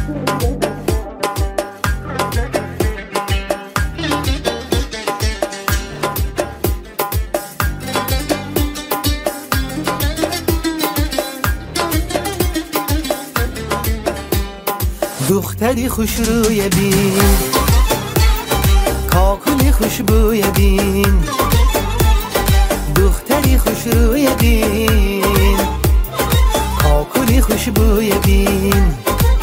دختری خوش روی بین، کاکلی خوشبوی بین. دختری خوش روی بین، کاکلی خوشبوی بین.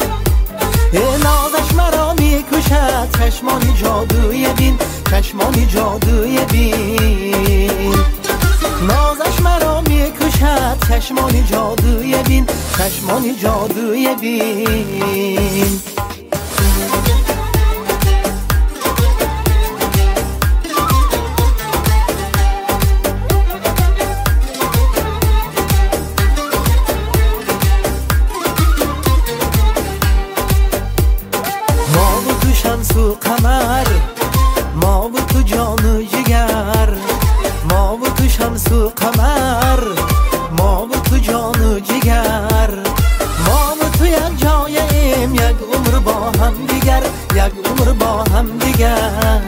نازش مرا میکشد، چشمانی جادوی بین، چشمانی جادوی بین. نازش مرا میکشد، چشمانی جادوی بین، چشمانی جادوی بین. ما و تو شمس و قمر، ما و تو جان و جگر. ما و تو شمس و قمر، ما و تو جان و جگر. ما و تو یک جاییم، یک عمر با هم دیگر، یک عمر با هم دیگر.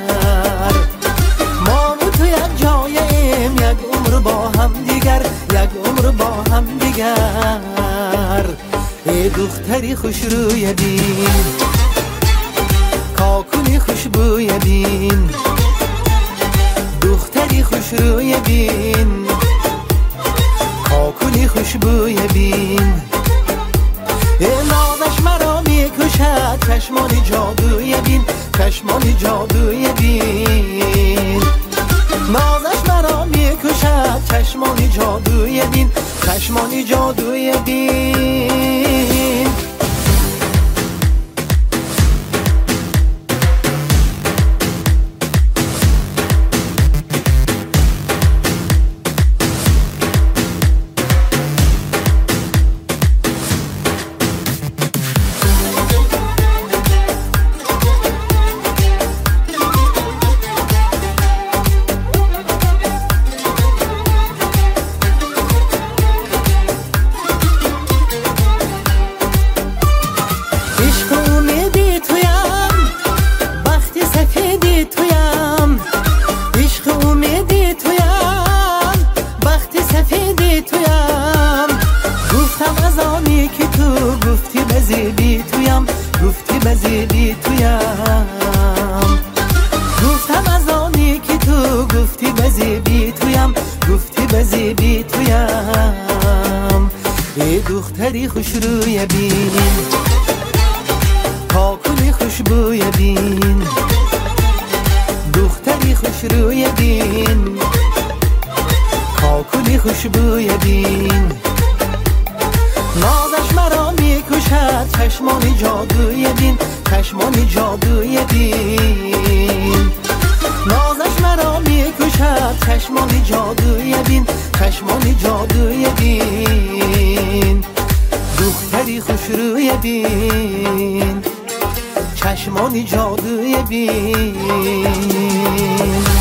ما و تو یک جاییم، یک عمر با هم دیگر، یک عمر با هم دیگر. ای دختری خوش روی بین، کاکلی خوشبوی بین. دختری خوش روی بین، کاکلی خوشبوی بین. نازش مرا میکشد، چشمانی جادوی بین، چشمانی جادوی بین. نازش مرا میکشد، چشمانی جادوی بین، چشمانی جادوی بین. بزیبی تویم، گفتی بزیبی تویم. گفتم از آنی که تو گفتی بزیبی تویم، گفتی بزیبی تویم. ای دختری خوش روی بین، کاکلی خوشبوی بین. دختری خوش روی بین، کاکلی خوشبوی بین. نازش مرا میکشد، چشمانی جادوی بین، چشمانی جادوی بین. نازش مرا میکشد، چشمانی جادوی بین، چشمانی جادوی بین. دختری خوش روی بین، چشمانی جادوی بین.